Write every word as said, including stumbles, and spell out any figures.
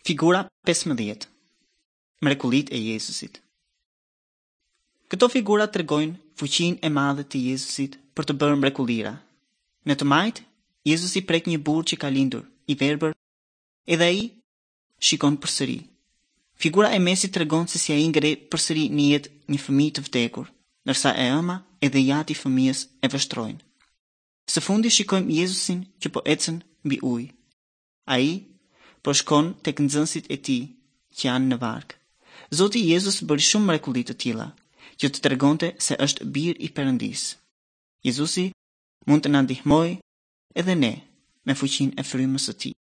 Figura pesëmbëdhjetë. Mrekullitë e Jezusit. Këto figura tregojnë fuqinë e madhe të Jezusit për të bërë mrekullira. Në të majtë, Jezusi prek një burr që ka lindur i verbër, edhe ai shikon përsëri. Figura e mesit tregon se si ai ngre përsëri në jetë një fëmijë të vdekur, ndërsa e ëma edhe jati i fëmijës e vështrojnë. Së fundi shikojmë Jezusin që po ecën mbi ujë. Ai po shkon tek nxënësit e tij që janë në varg. Zoti Jezus bëri shumë mrekulli të tilla, që të tregonte se është bir i Perëndisë. Jezusi mund të na ndihmojë edhe ne me fuqinë e frymës së tij.